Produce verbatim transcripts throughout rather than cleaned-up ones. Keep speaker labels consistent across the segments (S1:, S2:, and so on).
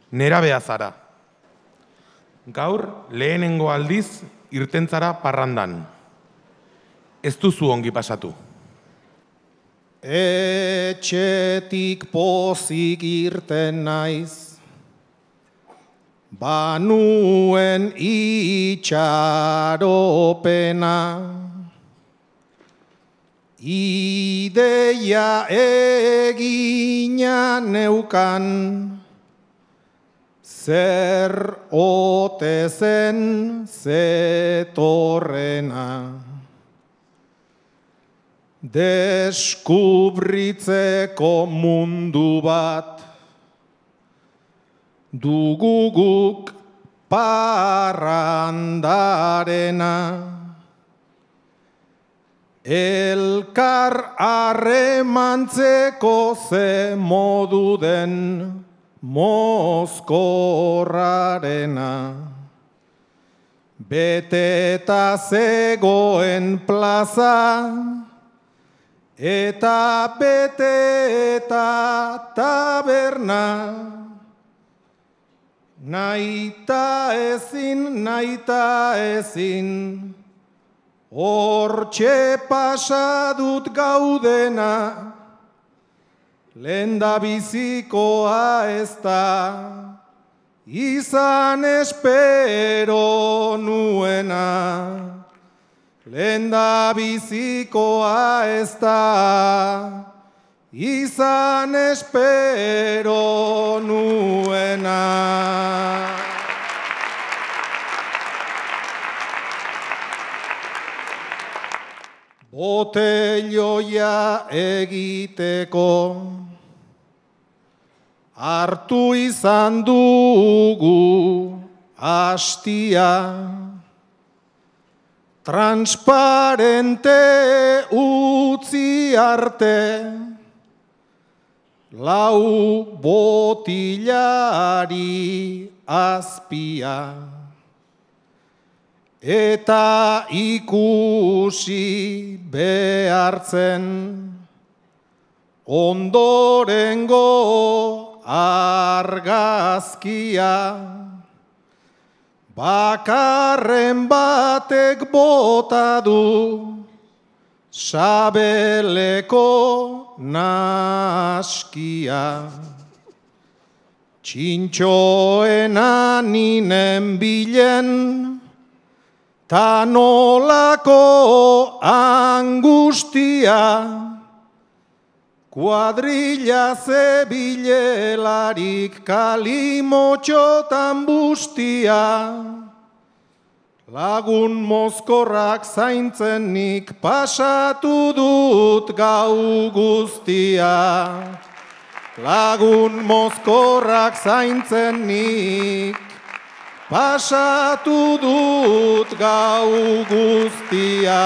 S1: nerabea zara. Gaur lehenengo aldiz irtentzara parrandan. Ez duzu ongi pasatu.
S2: Etxetik pozik irten naiz, banuen itxaropena, ideia egina neukan, zer ote zen zetorrena. Deskubritzeko mundu bat dugu guk parrandarena, elkar harremantzeko ze modu den mozkorrarena, beteta zegoen plaza, eta bete eta taberna, naita ezin, naita ezin, hortxe pasa dut gaudena, lenda bizikoa ez da, izan espero nuena. Lenda bizikoa ez da, izan espero nuena. Botelloia egiteko hartu izan dugu hastia, transparente utzi arte, lau botillari azpia, eta ikusi behartzen ondorengo argazkia, bakarren batek bota du sabeleko naskia. Txintxoena ninen bilen, ta nolako angustia, kuadrilla zebilelarik kalimotxotan bustia, lagun mozkorrak zaintzen nik pasatu dut gau guztia. Lagun mozkorrak zaintzen nik pasatu dut gau guztia.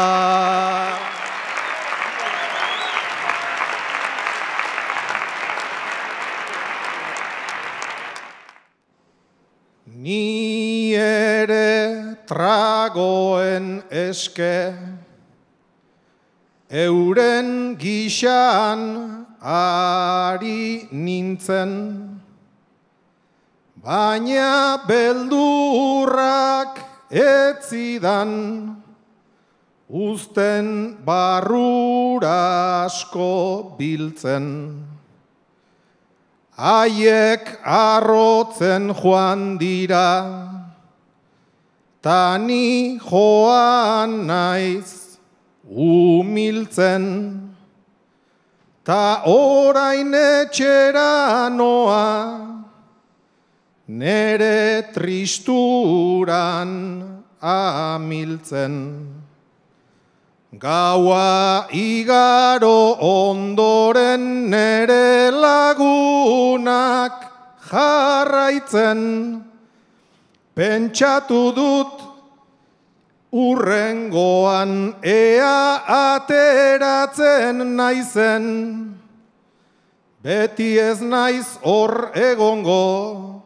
S2: Ni ere tragoen eske, euren gixan ari nintzen, baina beldurrak etzidan, uzten barrura asko biltzen. Haiek arrotzen joan dira, ta ni joan naiz humiltzen, ta orain etxera noa, nere tristuran amiltzen. Gaua igaro ondoren nere lagunak jarraitzen, pentsatu dut urrengoan ea ateratzen naizen, beti ez naiz hor egongo,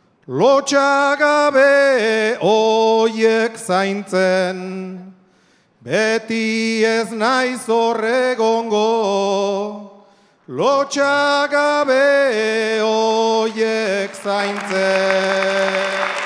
S2: lotxagabe oiek zaintzen. Beti ez naiz hor egongo, lotxagabe oiek zaintzen.